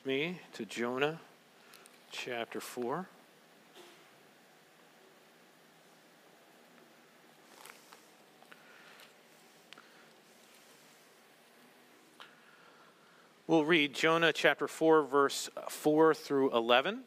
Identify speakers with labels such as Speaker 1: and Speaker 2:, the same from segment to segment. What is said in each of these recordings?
Speaker 1: Me to Jonah chapter 4. We'll read Jonah chapter 4, verse 4 through 11.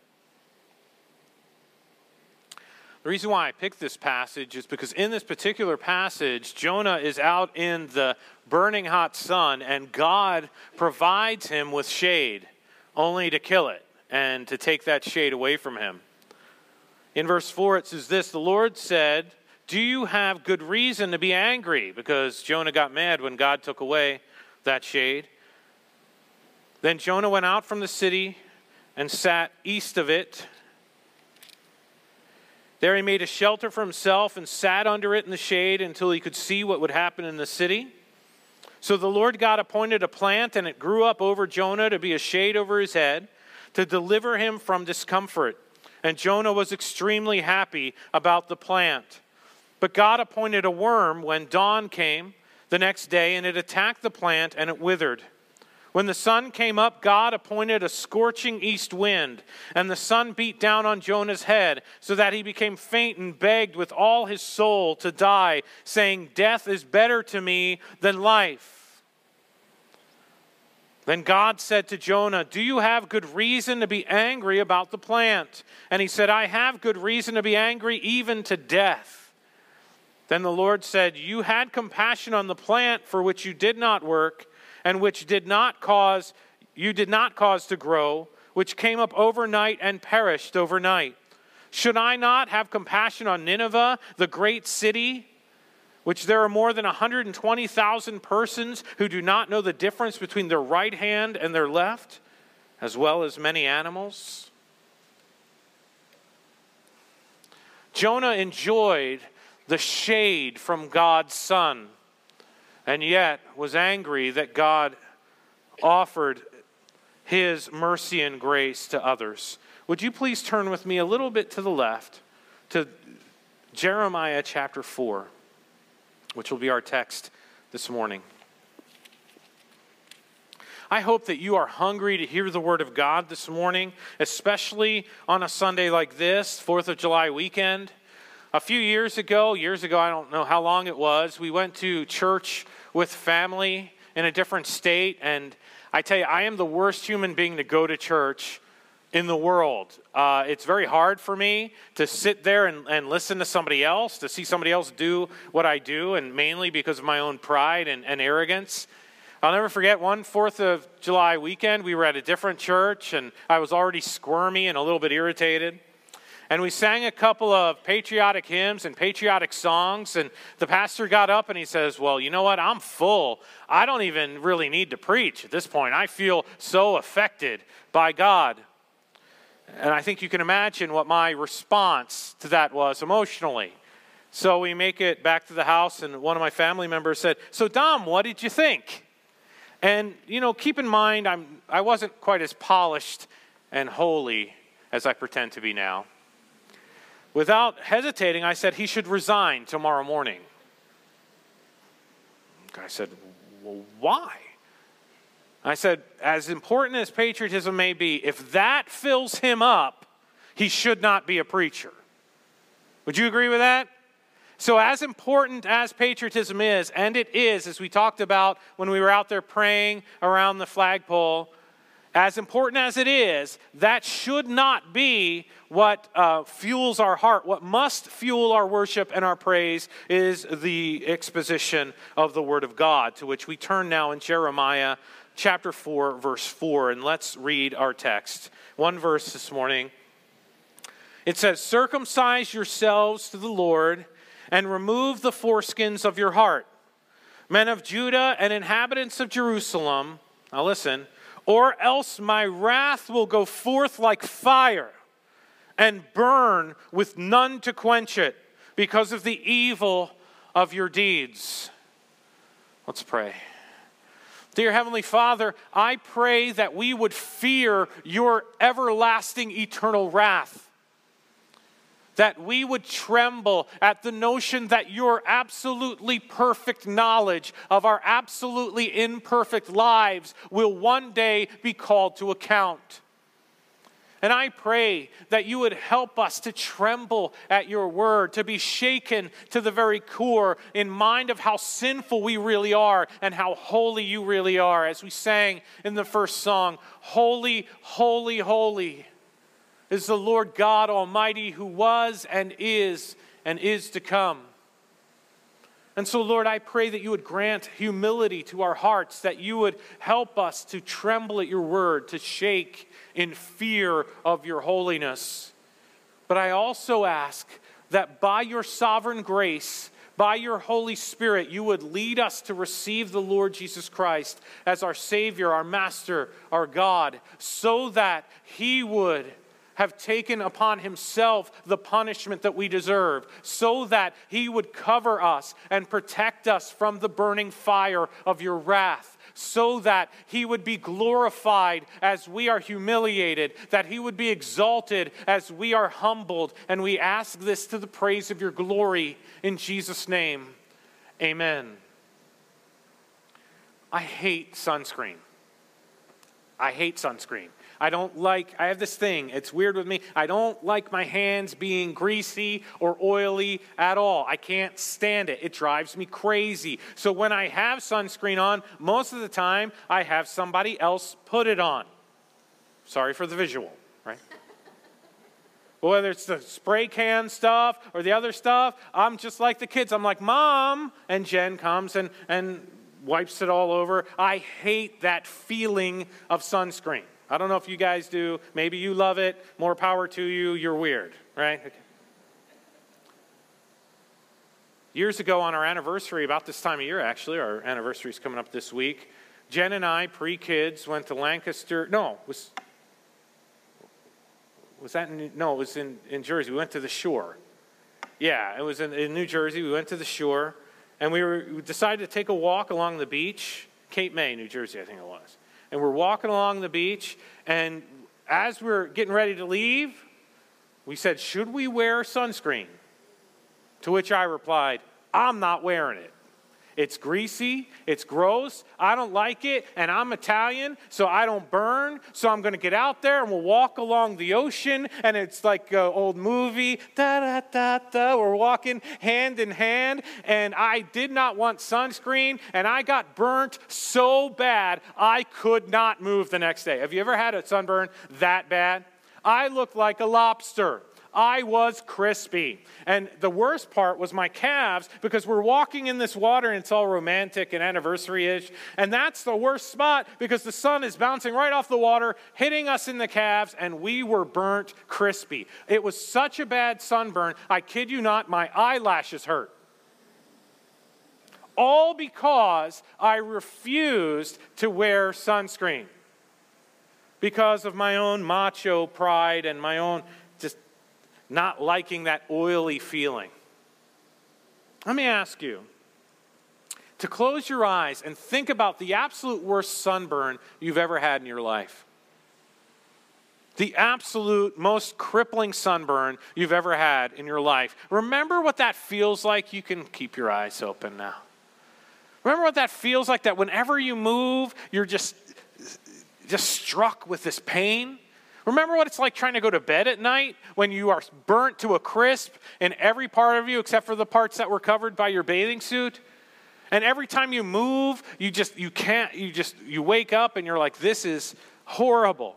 Speaker 1: The reason why I picked this passage is because in this particular passage, Jonah is out in the burning hot sun, and God provides him with shade, only to kill it and to take that shade away from him. In verse 4 it says this, "The Lord said, 'Do you have good reason to be angry?'" Because Jonah got mad when God took away that shade. "Then Jonah went out from the city and sat east of it. There he made a shelter for himself and sat under it in the shade until he could see what would happen in the city. So the Lord God appointed a plant, and it grew up over Jonah to be a shade over his head, to deliver him from discomfort. And Jonah was extremely happy about the plant. But God appointed a worm when dawn came the next day, and it attacked the plant, and it withered. When the sun came up, God appointed a scorching east wind, and the sun beat down on Jonah's head, so that he became faint and begged with all his soul to die, saying, 'Death is better to me than life.' Then God said to Jonah, 'Do you have good reason to be angry about the plant?' And he said, 'I have good reason to be angry, even to death.' Then the Lord said, 'You had compassion on the plant for which you did not work, and which you did not cause to grow, which came up overnight and perished overnight. Should I not have compassion on Nineveh, the great city, which there are more than 120,000 persons who do not know the difference between their right hand and their left, as well as many animals?'" Jonah enjoyed the shade from God's sun, and yet was angry that God offered his mercy and grace to others. Would you please turn with me a little bit to the left to Jeremiah chapter 4, which will be our text this morning. I hope that you are hungry to hear the word of God this morning, especially on a Sunday like this, 4th of July weekend. A few years ago, I don't know how long it was, we went to church with family in a different state, and I tell you, I am the worst human being to go to church in the world. It's very hard for me to sit there and listen to somebody else, to see somebody else do what I do, and mainly because of my own pride and arrogance. I'll never forget one 4th of July weekend, we were at a different church, and I was already squirmy and a little bit irritated. And we sang a couple of patriotic hymns and patriotic songs, and the pastor got up and he says, "Well, you know what? I'm full. I don't even really need to preach at this point. I feel so affected by God." And I think you can imagine what my response to that was emotionally. So we make it back to the house, and one of my family members said, "So Dom, what did you think?" And, keep in mind, I wasn't quite as polished and holy as I pretend to be now. Without hesitating, I said he should resign tomorrow morning. I said, "Well, why?" I said, as important as patriotism may be, if that fills him up, he should not be a preacher. Would you agree with that? So as important as patriotism is, and it is, as we talked about when we were out there praying around the flagpole, as important as it is, that should not be what fuels our heart. What must fuel our worship and our praise is the exposition of the Word of God, to which we turn now in Jeremiah chapter 4, verse 4. And let's read our text. One verse this morning. It says, "Circumcise yourselves to the Lord and remove the foreskins of your heart, men of Judah and inhabitants of Jerusalem." Now listen. "Or else my wrath will go forth like fire and burn with none to quench it because of the evil of your deeds." Let's pray. Dear Heavenly Father, I pray that we would fear your everlasting eternal wrath. that we would tremble at the notion that your absolutely perfect knowledge of our absolutely imperfect lives will one day be called to account. And I pray that you would help us to tremble at your word, to be shaken to the very core in mind of how sinful we really are and how holy you really are. As we sang in the first song, holy, holy, holy is the Lord God Almighty, who was and is to come. And so, Lord, I pray that you would grant humility to our hearts, that you would help us to tremble at your word, to shake in fear of your holiness. But I also ask that by your sovereign grace, by your Holy Spirit, you would lead us to receive the Lord Jesus Christ as our Savior, our Master, our God, so that he would have taken upon himself the punishment that we deserve, so that he would cover us and protect us from the burning fire of your wrath, so that he would be glorified as we are humiliated, that he would be exalted as we are humbled. And we ask this to the praise of your glory in Jesus' name. Amen. I hate sunscreen. I hate sunscreen. I have this thing, it's weird with me, I don't like my hands being greasy or oily at all. I can't stand it. It drives me crazy. So when I have sunscreen on, most of the time I have somebody else put it on. Sorry for the visual, right? But whether it's the spray can stuff or the other stuff, I'm just like the kids. I'm like, Mom, and Jen comes and wipes it all over. I hate that feeling of sunscreen. I don't know if you guys do. Maybe you love it. More power to you. You're weird, right? Okay. Years ago on our anniversary, about this time of year actually, our anniversary is coming up this week, Jen and I, pre-kids, went to Lancaster. No, it was in Jersey. We went to the shore. Yeah, it was in New Jersey. We went to the shore, and we decided to take a walk along the beach, Cape May, New Jersey, I think it was. And we're walking along the beach, and as we're getting ready to leave, we said, should we wear sunscreen? To which I replied, I'm not wearing it. It's greasy, it's gross, I don't like it, and I'm Italian, so I don't burn, so I'm going to get out there and we'll walk along the ocean, and it's like an old movie, da-da-da-da, we're walking hand in hand, and I did not want sunscreen, and I got burnt so bad, I could not move the next day. Have you ever had a sunburn that bad? I looked like a lobster. I was crispy. And the worst part was my calves, because we're walking in this water and it's all romantic and anniversary-ish. And that's the worst spot because the sun is bouncing right off the water, hitting us in the calves, and we were burnt crispy. It was such a bad sunburn, I kid you not, my eyelashes hurt. All because I refused to wear sunscreen. Because of my own macho pride and my own just not liking that oily feeling. Let me ask you to close your eyes and think about the absolute worst sunburn you've ever had in your life. The absolute most crippling sunburn you've ever had in your life. Remember what that feels like? You can keep your eyes open now. Remember what that feels like, that whenever you move, you're just struck with this pain? Remember what it's like trying to go to bed at night when you are burnt to a crisp in every part of you except for the parts that were covered by your bathing suit? And every time you move, you wake up and you're like, this is horrible.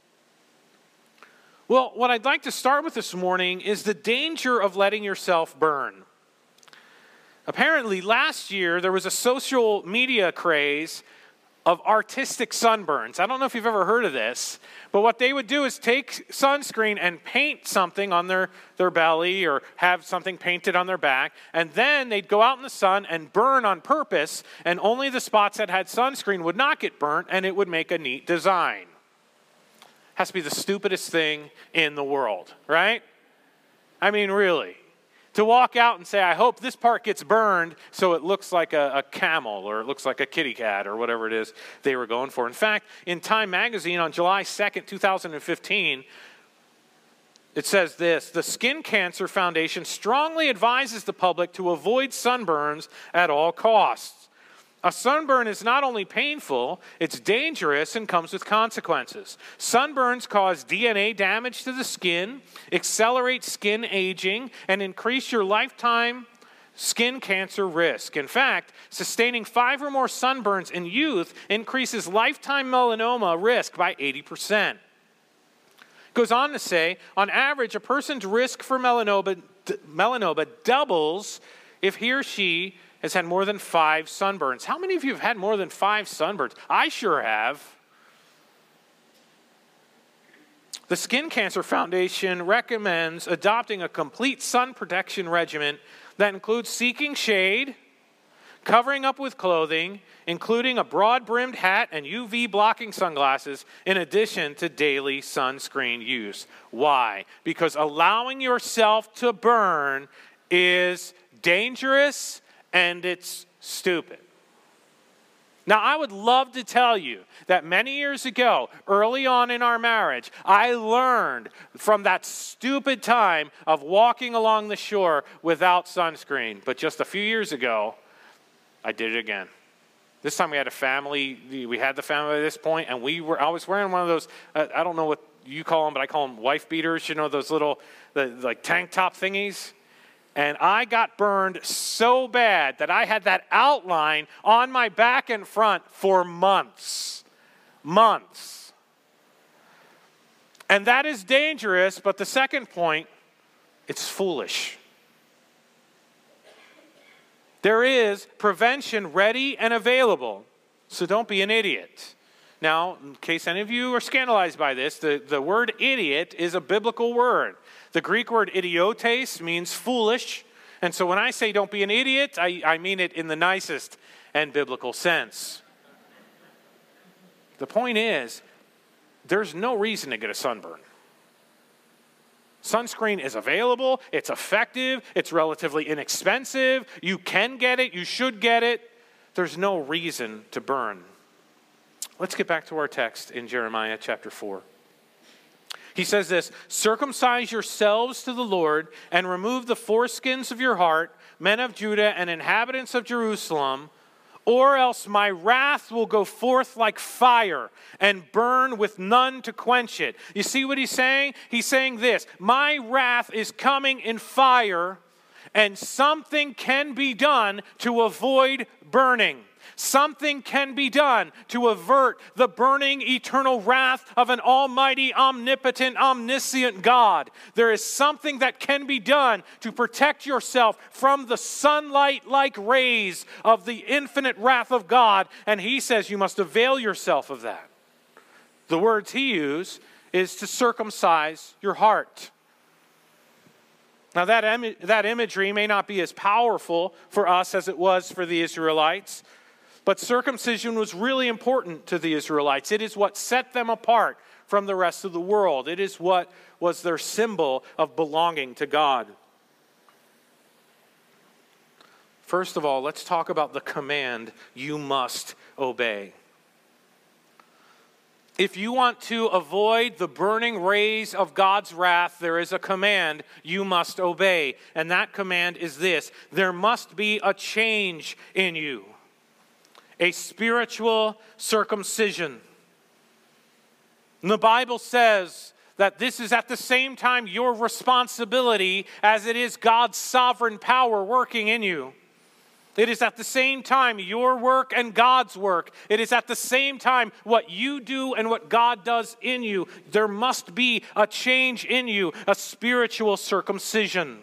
Speaker 1: Well, what I'd like to start with this morning is the danger of letting yourself burn. Apparently, last year, there was a social media craze of artistic sunburns. I don't know if you've ever heard of this, but what they would do is take sunscreen and paint something on their belly or have something painted on their back, and then they'd go out in the sun and burn on purpose, and only the spots that had sunscreen would not get burnt, and it would make a neat design. Has to be the stupidest thing in the world, right? I mean, really. To walk out and say, I hope this part gets burned so it looks like a camel or it looks like a kitty cat or whatever it is they were going for. In fact, in Time magazine on July 2nd, 2015, It says this: the Skin Cancer Foundation strongly advises the public to avoid sunburns at all costs. A sunburn is not only painful, it's dangerous and comes with consequences. Sunburns cause DNA damage to the skin, accelerate skin aging, and increase your lifetime skin cancer risk. In fact, sustaining 5 or more sunburns in youth increases lifetime melanoma risk by 80%. Goes on to say, on average, a person's risk for melanoma doubles if he or she has had more than 5 sunburns. How many of you have had more than 5 sunburns? I sure have. The Skin Cancer Foundation recommends adopting a complete sun protection regimen that includes seeking shade, covering up with clothing, including a broad-brimmed hat and UV-blocking sunglasses, in addition to daily sunscreen use. Why? Because allowing yourself to burn is dangerous and it's stupid. Now, I would love to tell you that many years ago, early on in our marriage, I learned from that stupid time of walking along the shore without sunscreen. But just a few years ago, I did it again. This time we had a family. We had the family at this point, and I was wearing one of those, I don't know what you call them, but I call them wife beaters, those little like tank top thingies. And I got burned so bad that I had that outline on my back and front for months. Months. And that is dangerous, but the second point, it's foolish. There is prevention ready and available, so don't be an idiot. Now, in case any of you are scandalized by this, the word idiot is a biblical word. The Greek word idiotes means foolish, and so when I say don't be an idiot, I mean it in the nicest and biblical sense. The point is, there's no reason to get a sunburn. Sunscreen is available, it's effective, it's relatively inexpensive, you can get it, you should get it. There's no reason to burn. Let's get back to our text in Jeremiah chapter 4. He says this: circumcise yourselves to the Lord and remove the foreskins of your heart, men of Judah and inhabitants of Jerusalem, or else my wrath will go forth like fire and burn with none to quench it. You see what he's saying? He's saying this: my wrath is coming in fire, and something can be done to avoid burning. Something can be done to avert the burning eternal wrath of an almighty, omnipotent, omniscient God. There is something that can be done to protect yourself from the sunlight-like rays of the infinite wrath of God, and he says you must avail yourself of that. The words he used is to circumcise your heart. Now that imagery may not be as powerful for us as it was for the Israelites, but circumcision was really important to the Israelites. It is what set them apart from the rest of the world. It is what was their symbol of belonging to God. First of all, let's talk about the command, you must obey. If you want to avoid the burning rays of God's wrath, there is a command you must obey. And that command is this: there must be a change in you. A spiritual circumcision. And the Bible says that this is at the same time your responsibility as it is God's sovereign power working in you. It is at the same time your work and God's work. It is at the same time what you do and what God does in you. There must be a change in you, a spiritual circumcision.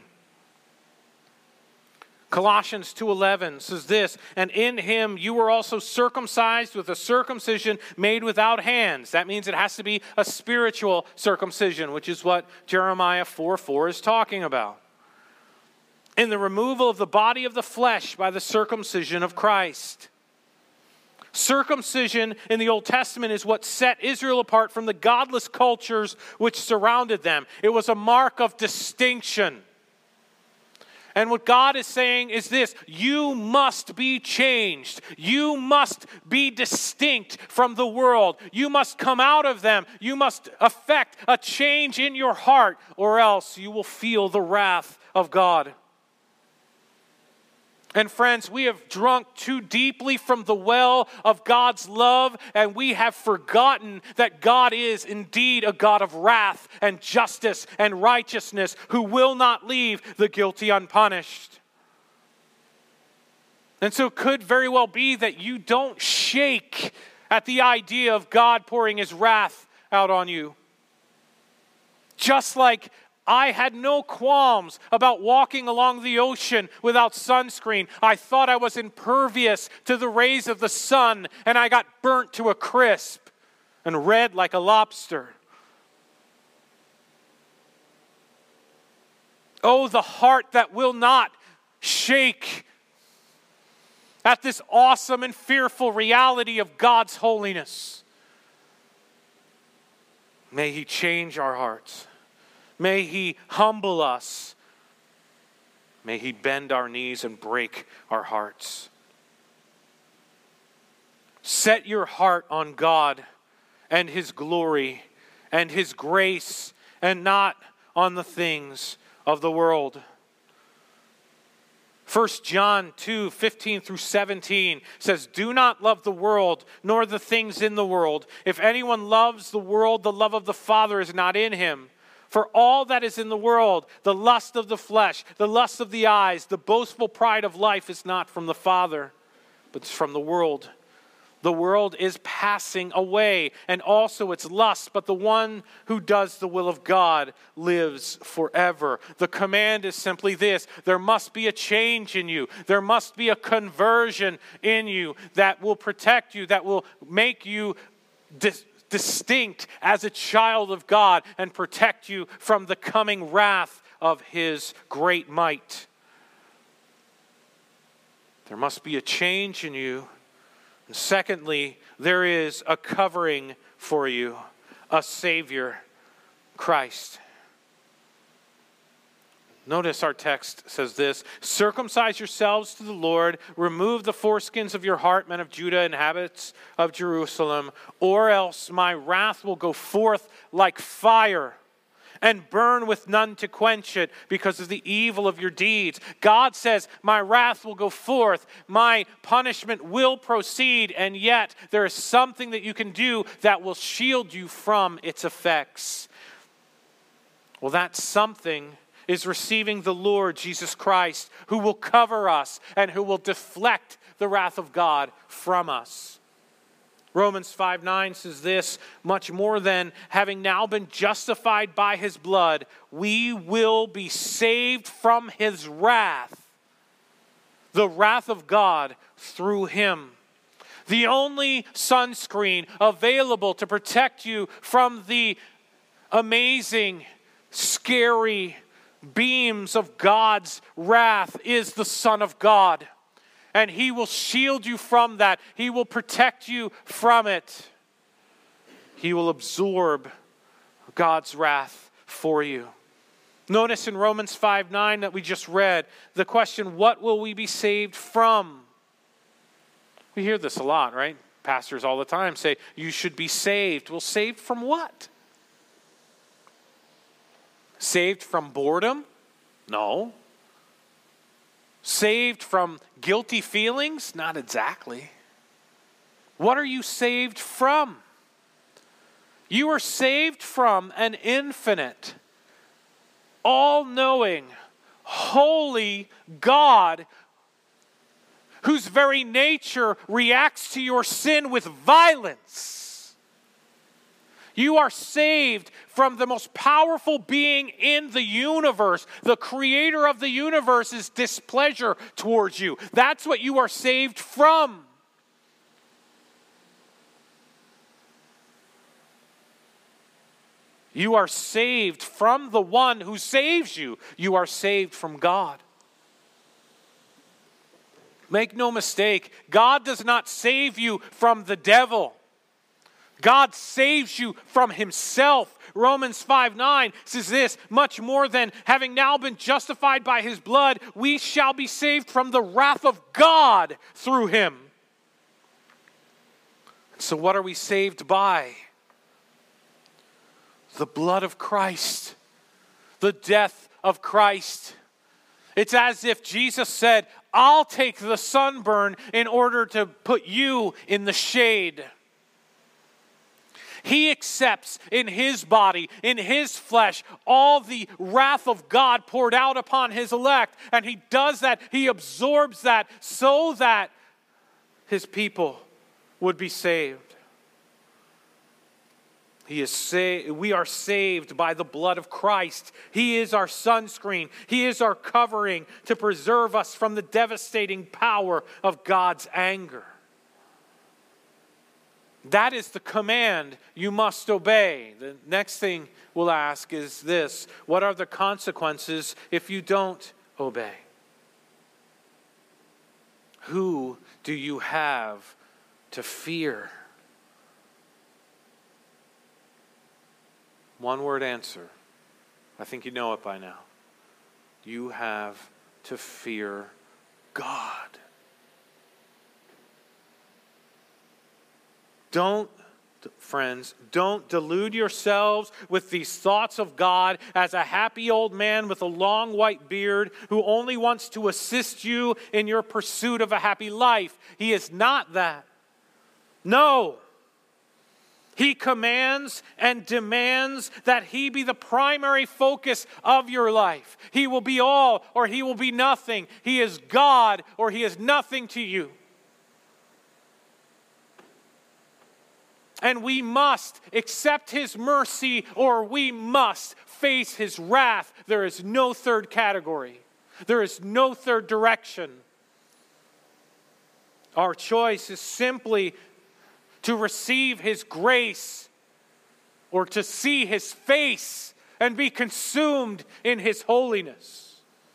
Speaker 1: Colossians 2:11 says this: and in him you were also circumcised with a circumcision made without hands. That means it has to be a spiritual circumcision, which is what Jeremiah 4:4 is talking about. In the removal of the body of the flesh by the circumcision of Christ. Circumcision in the Old Testament is what set Israel apart from the godless cultures which surrounded them. It was a mark of distinction. And what God is saying is this: you must be changed. You must be distinct from the world. You must come out of them. You must affect a change in your heart, or else you will feel the wrath of God. And friends, we have drunk too deeply from the well of God's love, and we have forgotten that God is indeed a God of wrath and justice and righteousness who will not leave the guilty unpunished. And so it could very well be that you don't shake at the idea of God pouring his wrath out on you. Just like I had no qualms about walking along the ocean without sunscreen. I thought I was impervious to the rays of the sun, and I got burnt to a crisp and red like a lobster. Oh, the heart that will not shake at this awesome and fearful reality of God's holiness. May he change our hearts. May he humble us. May he bend our knees and break our hearts. Set your heart on God and his glory and his grace, and not on the things of the world. 1 John 2:15-17 says, "Do not love the world, nor the things in the world. If anyone loves the world, the love of the Father is not in him. For all that is in the world, the lust of the flesh, the lust of the eyes, the boastful pride of life is not from the Father, but it's from the world. The world is passing away, and also its lust, but the one who does the will of God lives forever." The command is simply this: there must be a change in you. There must be a conversion in you that will protect you, that will make you distinct as a child of God and protect you from the coming wrath of his great might. There must be a change in you. And secondly, there is a covering for you, a Savior, Christ. Notice our text says this: "Circumcise yourselves to the Lord, remove the foreskins of your heart, men of Judah, inhabitants of Jerusalem, or else my wrath will go forth like fire and burn with none to quench it because of the evil of your deeds." God says, my wrath will go forth, my punishment will proceed, and yet there is something that you can do that will shield you from its effects. Well, that something is receiving the Lord Jesus Christ, who will cover us and who will deflect the wrath of God from us. Romans 5:9 says this: "Much more than having now been justified by his blood, we will be saved from his wrath, the wrath of God through him." The only sunscreen available to protect you from the amazing, scary beams of God's wrath is the Son of God. And he will shield you from that. He will protect you from it. He will absorb God's wrath for you. Notice in Romans 5:9 that we just read, the question, what will we be saved from? We hear this a lot, right? Pastors all the time say, you should be saved. Well, saved from what? Saved from boredom? No. Saved from guilty feelings? Not exactly. What are you saved from? You are saved from an infinite, all-knowing, holy God whose very nature reacts to your sin with violence. You are saved from the most powerful being in the universe. The creator of the universe's displeasure towards you. That's what you are saved from. You are saved from the one who saves you. You are saved from God. Make no mistake, God does not save you from the devil. God saves you from himself. Romans 5:9 says this, much more than having now been justified by his blood, we shall be saved from the wrath of God through him. So what are we saved by? The blood of Christ, the death of Christ. It's as if Jesus said, I'll take the sunburn in order to put you in the shade. He accepts in his body, in his flesh, all the wrath of God poured out upon his elect. And he does that, he absorbs that so that his people would be saved. We are saved by the blood of Christ. He is our sunscreen. He is our covering to preserve us from the devastating power of God's anger. That is the command you must obey. The next thing we'll ask is this: what are the consequences if you don't obey? Who do you have to fear? One word answer. I think you know it by now. You have to fear God. Friends, don't delude yourselves with these thoughts of God as a happy old man with a long white beard who only wants to assist you in your pursuit of a happy life. He is not that. No. He commands and demands that he be the primary focus of your life. He will be all or he will be nothing. He is God or he is nothing to you. And we must accept his mercy or we must face his wrath. There is no third category. There is no third direction. Our choice is simply to receive his grace or to see his face and be consumed in his holiness.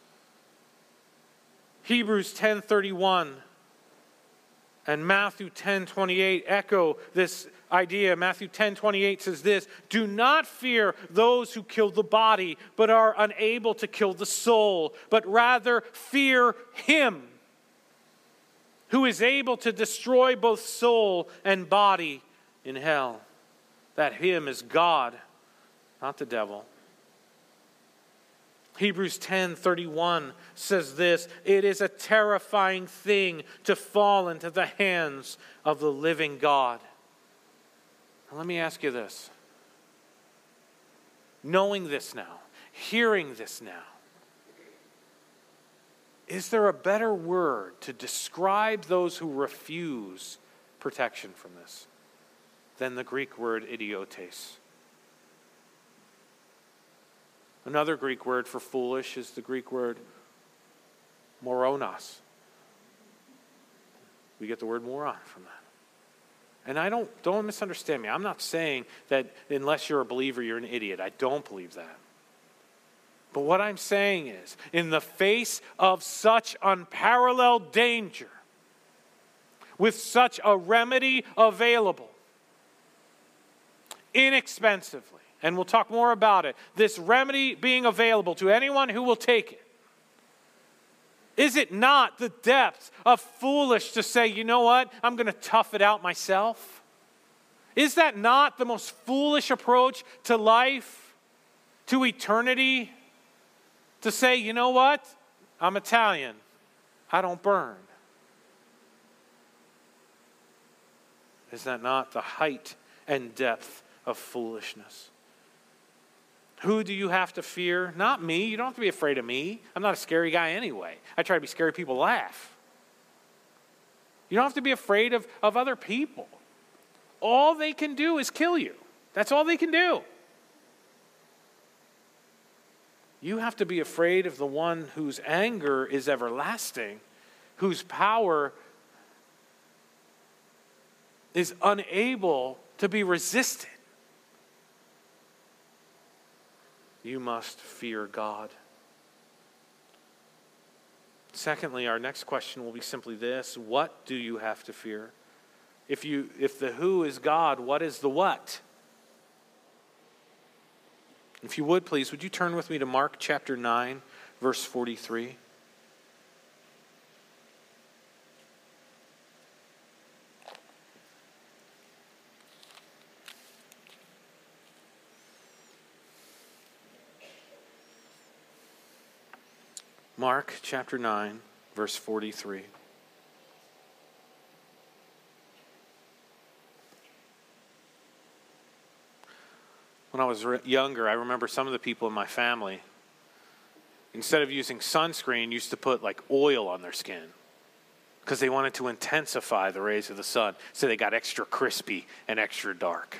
Speaker 1: Hebrews 10:31 and Matthew 10:28 echo this idea. Matthew 10:28 says this: do not fear those who kill the body, but are unable to kill the soul, but rather fear him who is able to destroy both soul and body in hell. That him is God, not the devil. Hebrews 10:31 says this: it is a terrifying thing to fall into the hands of the living God. Now, let me ask you this. Knowing this now, hearing this now, is there a better word to describe those who refuse protection from this than the Greek word idiotes? Another Greek word for foolish is the Greek word moronos. We get the word moron from that. And don't misunderstand me. I'm not saying that unless you're a believer, you're an idiot. I don't believe that. But what I'm saying is, in the face of such unparalleled danger, with such a remedy available, inexpensively, and we'll talk more about it, this remedy being available to anyone who will take it, is it not the depths of foolish to say, you know what, I'm going to tough it out myself? Is that not the most foolish approach to life, to eternity? To say, you know what, I'm Italian, I don't burn. Is that not the height and depth of foolishness? Who do you have to fear? Not me. You don't have to be afraid of me. I'm not a scary guy anyway. I try to be scary, people laugh. You don't have to be afraid of other people. All they can do is kill you. That's all they can do. You have to be afraid of the one whose anger is everlasting, whose power is unable to be resisted. You must fear God. Secondly, our next question will be simply this: what do you have to fear? If the who is God, what is the what? If you would, please, would you turn with me to Mark chapter 9, verse 43? Mark chapter 9, verse 43. When I was younger, I remember some of the people in my family, instead of using sunscreen, used to put like oil on their skin because they wanted to intensify the rays of the sun, so they got extra crispy and extra dark.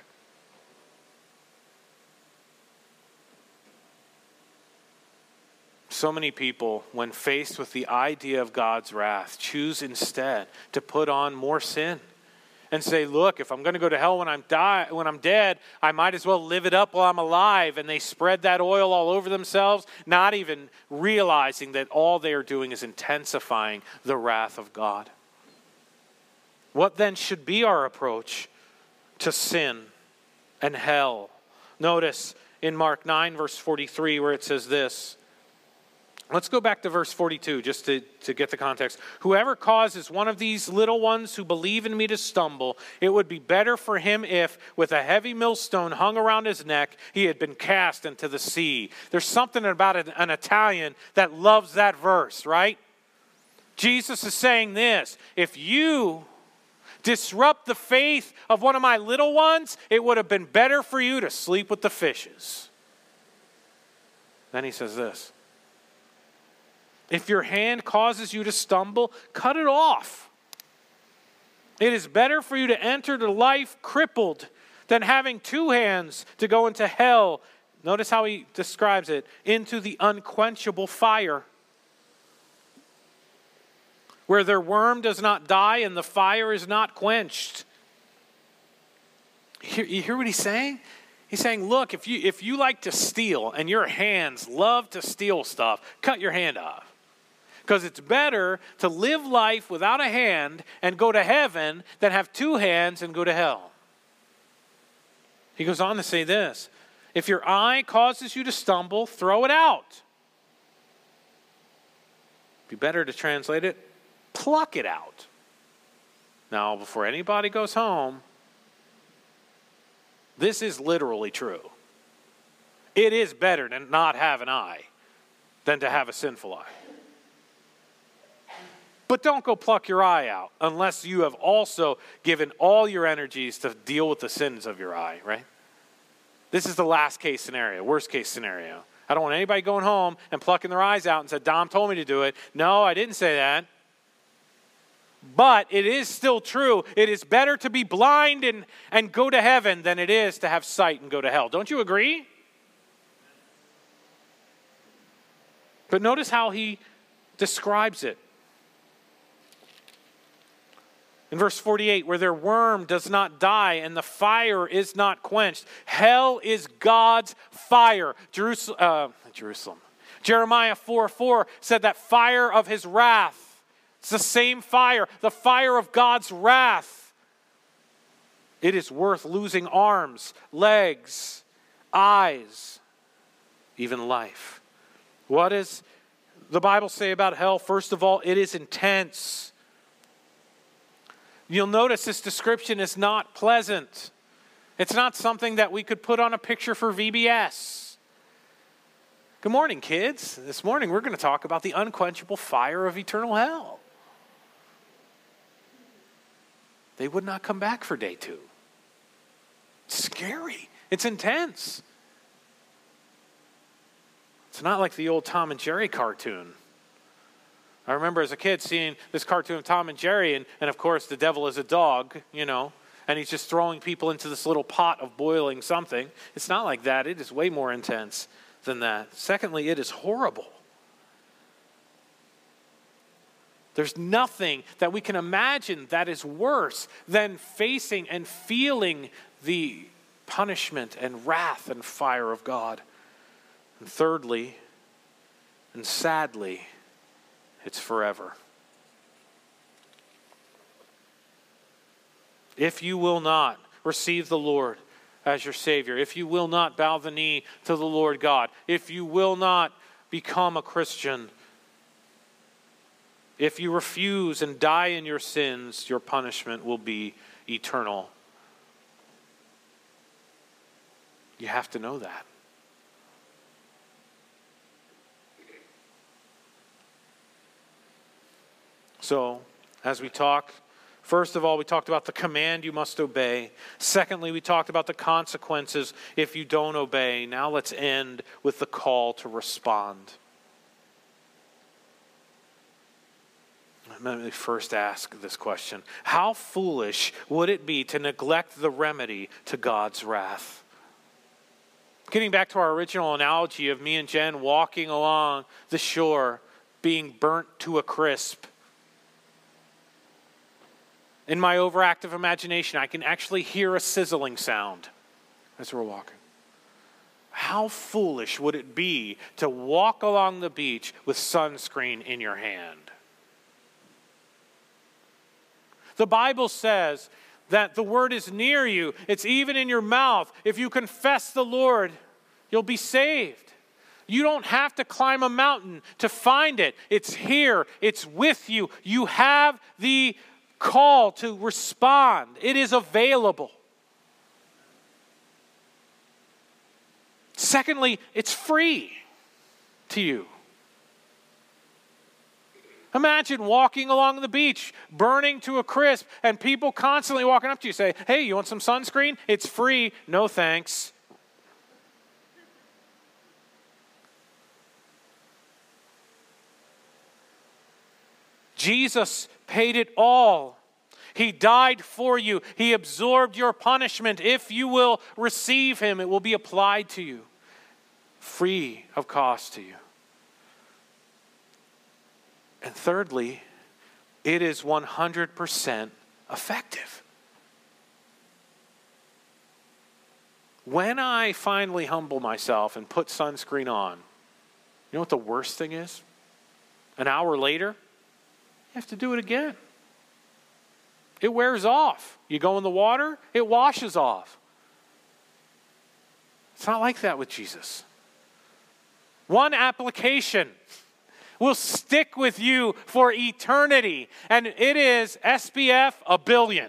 Speaker 1: So many people, when faced with the idea of God's wrath, choose instead to put on more sin and say, look, if I'm going to go to hell when I'm dead, I might as well live it up while I'm alive. And they spread that oil all over themselves, not even realizing that all they are doing is intensifying the wrath of God. What then should be our approach to sin and hell? Notice in Mark 9, verse 43, where it says this. Let's go back to verse 42 just to get the context. Whoever causes one of these little ones who believe in me to stumble, it would be better for him if, with a heavy millstone hung around his neck, he had been cast into the sea. There's something about an Italian that loves that verse, right? Jesus is saying this: if you disrupt the faith of one of my little ones, it would have been better for you to sleep with the fishes. Then he says this: if your hand causes you to stumble, cut it off. It is better for you to enter the life crippled than having two hands to go into hell. Notice how he describes it: into the unquenchable fire, where their worm does not die and the fire is not quenched. You hear what he's saying? He's saying, look, if you like to steal and your hands love to steal stuff, cut your hand off. Because it's better to live life without a hand and go to heaven than have two hands and go to hell. He goes on to say this: if your eye causes you to stumble, throw it out. Be better to translate it, pluck it out. Now, before anybody goes home, this is literally true. It is better to not have an eye than to have a sinful eye. But don't go pluck your eye out unless you have also given all your energies to deal with the sins of your eye, right? This is the last case scenario, worst case scenario. I don't want anybody going home and plucking their eyes out and said, Dom told me to do it. No, I didn't say that. But it is still true. It is better to be blind and go to heaven than it is to have sight and go to hell. Don't you agree? But notice how he describes it. In verse 48, where their worm does not die and the fire is not quenched. Hell is God's fire. Jerusalem. Jeremiah 4:4 said that fire of his wrath. It's the same fire, the fire of God's wrath. It is worth losing arms, legs, eyes, even life. What does the Bible say about hell? First of all, it is intense. You'll notice this description is not pleasant. It's not something that we could put on a picture for VBS. Good morning, kids. This morning we're going to talk about the unquenchable fire of eternal hell. They would not come back for day 2. It's scary. It's intense. It's not like the old Tom and Jerry cartoon. I remember as a kid seeing this cartoon of Tom and Jerry, and of course the devil is a dog, and he's just throwing people into this little pot of boiling something. It's not like that. It is way more intense than that. Secondly, it is horrible. There's nothing that we can imagine that is worse than facing and feeling the punishment and wrath and fire of God. And thirdly, and sadly, it's forever. if you will not receive the Lord as your Savior, if you will not bow the knee to the Lord God, if you will not become a Christian, if you refuse and die in your sins, your punishment will be eternal. You have to know that. So, as we talk, first of all, we talked about the command you must obey. Secondly, we talked about the consequences if you don't obey. Now let's end with the call to respond. Let me first ask this question. How foolish would it be to neglect the remedy to God's wrath? Getting back to our original analogy of me and Jen walking along the shore, being burnt to a crisp. In my overactive imagination, I can actually hear a sizzling sound as we're walking. How foolish would it be to walk along the beach with sunscreen in your hand? The Bible says that the word is near you. It's even in your mouth. If you confess the Lord, you'll be saved. You don't have to climb a mountain to find it. It's here. It's with you. You have the call to respond. It is available. Secondly, it's free to you. Imagine walking along the beach, burning to a crisp, and people constantly walking up to you say, "Hey, you want some sunscreen? It's free." No thanks. Jesus paid it all. He died for you. He absorbed your punishment. If you will receive him, it will be applied to you, free of cost to you. And thirdly, it is 100% effective. When I finally humble myself and put sunscreen on, you know what the worst thing is? An hour later, you have to do it again. It wears off. You go in the water, it washes off. It's not like that with Jesus. One application will stick with you for eternity, and it is SPF 1,000,000,000.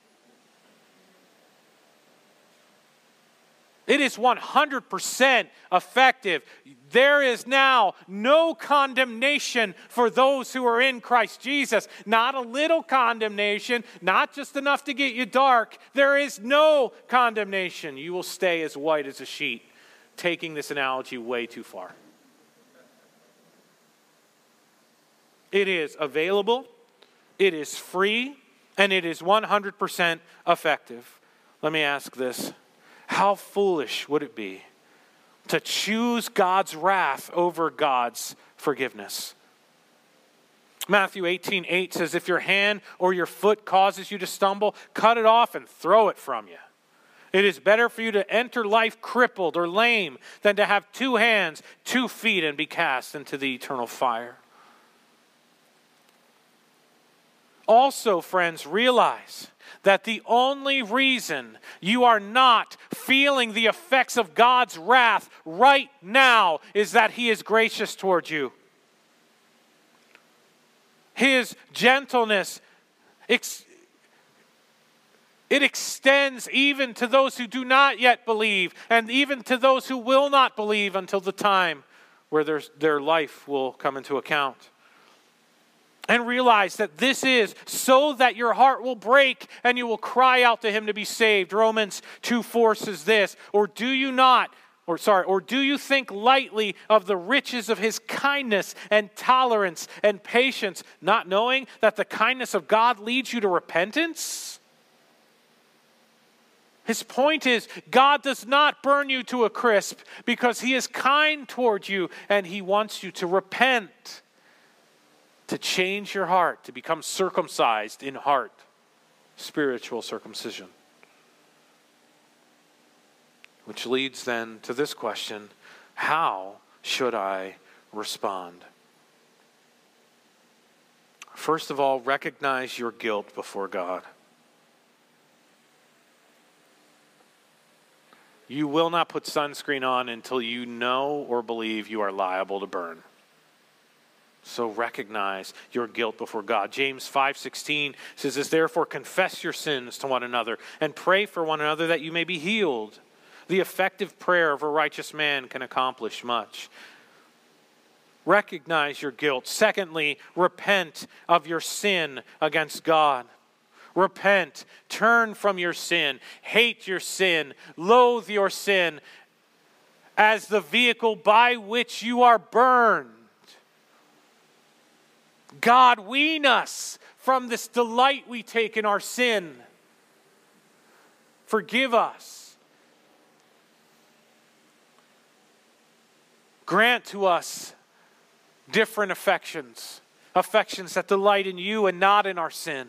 Speaker 1: It is 100% effective. There is now no condemnation for those who are in Christ Jesus. Not a little condemnation, not just enough to get you dark. There is no condemnation. You will stay as white as a sheet, taking this analogy way too far. It is available, it is free, and it is 100% effective. Let me ask this. How foolish would it be to choose God's wrath over God's forgiveness? Matthew 18:8 says, "If your hand or your foot causes you to stumble, cut it off and throw it from you. It is better for you to enter life crippled or lame than to have 2 hands, 2 feet, and be cast into the eternal fire." Also, friends, realize that the only reason you are not feeling the effects of God's wrath right now is that he is gracious toward you. His gentleness, it extends even to those who do not yet believe, and even to those who will not believe until the time where their life will come into account. And realize that this is so that your heart will break and you will cry out to him to be saved. Romans 2:4 says this, or do you think lightly of the riches of his kindness and tolerance and patience, not knowing that the kindness of God leads you to repentance? His point is, God does not burn you to a crisp because he is kind toward you and he wants you to repent, to change your heart, to become circumcised in heart, spiritual circumcision. Which leads then to this question, how should I respond? First of all, recognize your guilt before God. You will not put sunscreen on until you know or believe you are liable to burn. So recognize your guilt before God. James 5:16 says this, therefore confess your sins to one another and pray for one another that you may be healed. The effective prayer of a righteous man can accomplish much. Recognize your guilt. Secondly, repent of your sin against God. Repent. Turn from your sin. Hate your sin. Loathe your sin as the vehicle by which you are burned. God, wean us from this delight we take in our sin. Forgive us. Grant to us different affections. Affections that delight in you and not in our sin.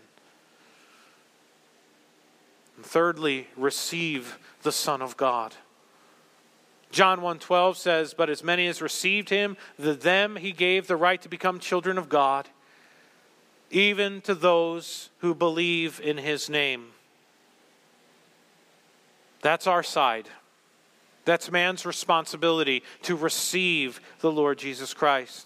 Speaker 1: And thirdly, receive the Son of God. John 1:12 says, but as many as received him, to them he gave the right to become children of God, even to those who believe in his name. That's our side. That's man's responsibility to receive the Lord Jesus Christ.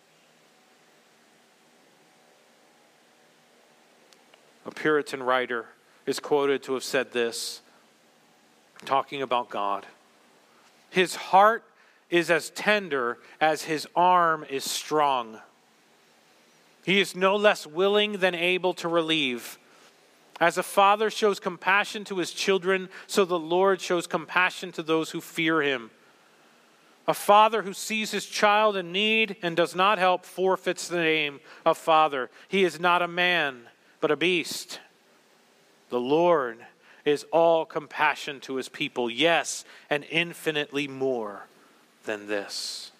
Speaker 1: A Puritan writer is quoted to have said this, talking about God. His heart is as tender as his arm is strong. He is no less willing than able to relieve. As a father shows compassion to his children, so the Lord shows compassion to those who fear him. A father who sees his child in need and does not help forfeits the name of father. He is not a man, but a beast. The Lord is all compassion to his people, yes, and infinitely more than this.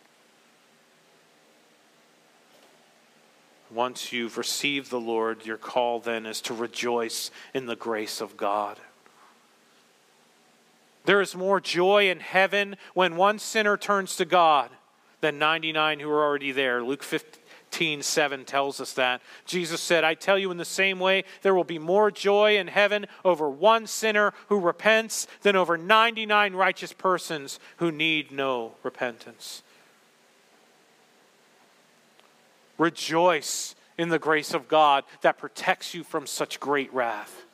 Speaker 1: Once you've received the Lord, your call then is to rejoice in the grace of God. There is more joy in heaven when one sinner turns to God than 99 who are already there. Luke 15:7 tells us that. Jesus said, I tell you in the same way, there will be more joy in heaven over one sinner who repents than over 99 righteous persons who need no repentance. Rejoice in the grace of God that protects you from such great wrath.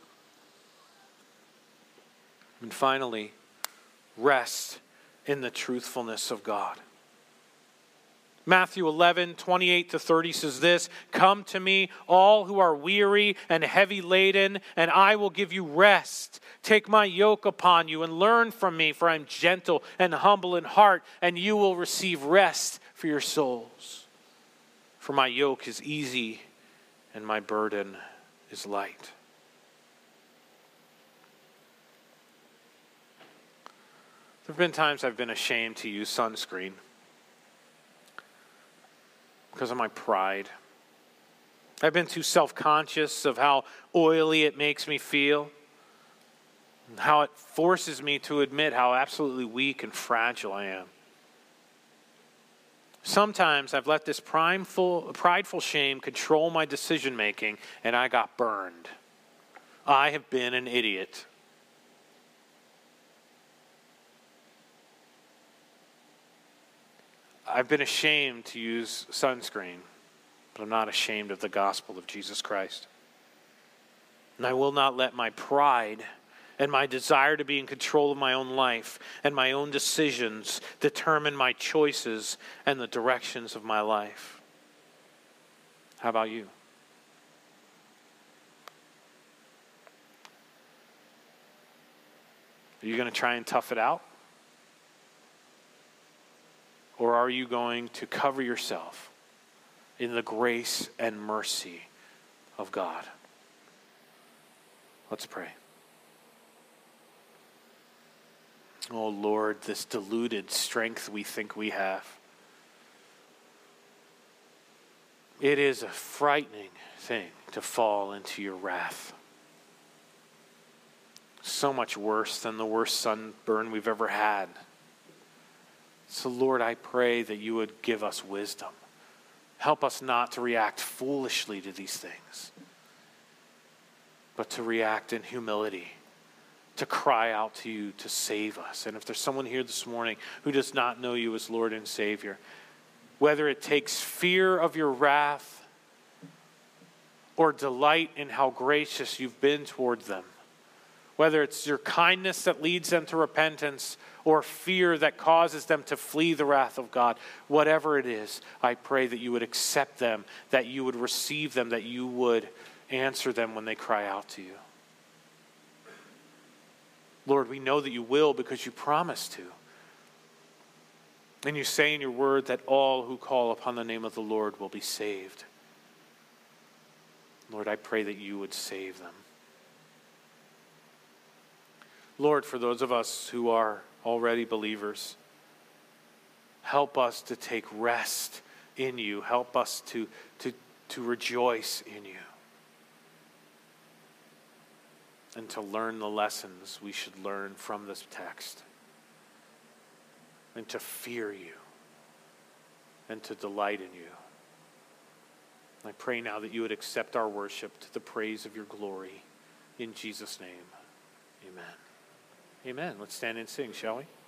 Speaker 1: And finally, rest in the truthfulness of God. Matthew 11:28-30 says this, come to me, all who are weary and heavy laden, and I will give you rest. Take my yoke upon you and learn from me, for I am gentle and humble in heart, and you will receive rest for your souls. For my yoke is easy and my burden is light. There have been times I've been ashamed to use sunscreen because of my pride. I've been too self-conscious of how oily it makes me feel, and how it forces me to admit how absolutely weak and fragile I am. Sometimes I've let this prideful shame control my decision-making, and I got burned. I have been an idiot. I've been ashamed to use sunscreen, but I'm not ashamed of the gospel of Jesus Christ. And I will not let my pride and my desire to be in control of my own life and my own decisions determine my choices and the directions of my life. How about you? Are you going to try and tough it out? Or are you going to cover yourself in the grace and mercy of God? Let's pray. Oh Lord, this deluded strength we think we have. It is a frightening thing to fall into your wrath. So much worse than the worst sunburn we've ever had. So Lord, I pray that you would give us wisdom. Help us not to react foolishly to these things, but to react in humility, to cry out to you to save us. And if there's someone here this morning who does not know you as Lord and Savior, whether it takes fear of your wrath or delight in how gracious you've been toward them, whether it's your kindness that leads them to repentance or fear that causes them to flee the wrath of God, whatever it is, I pray that you would accept them, that you would receive them, that you would answer them when they cry out to you. Lord, we know that you will because you promised to. And you say in your word that all who call upon the name of the Lord will be saved. Lord, I pray that you would save them. Lord, for those of us who are already believers, help us to take rest in you. Help us to rejoice in you. And to learn the lessons we should learn from this text. And to fear you. And to delight in you. I pray now that you would accept our worship to the praise of your glory. In Jesus' name, amen. Amen. Let's stand and sing, shall we?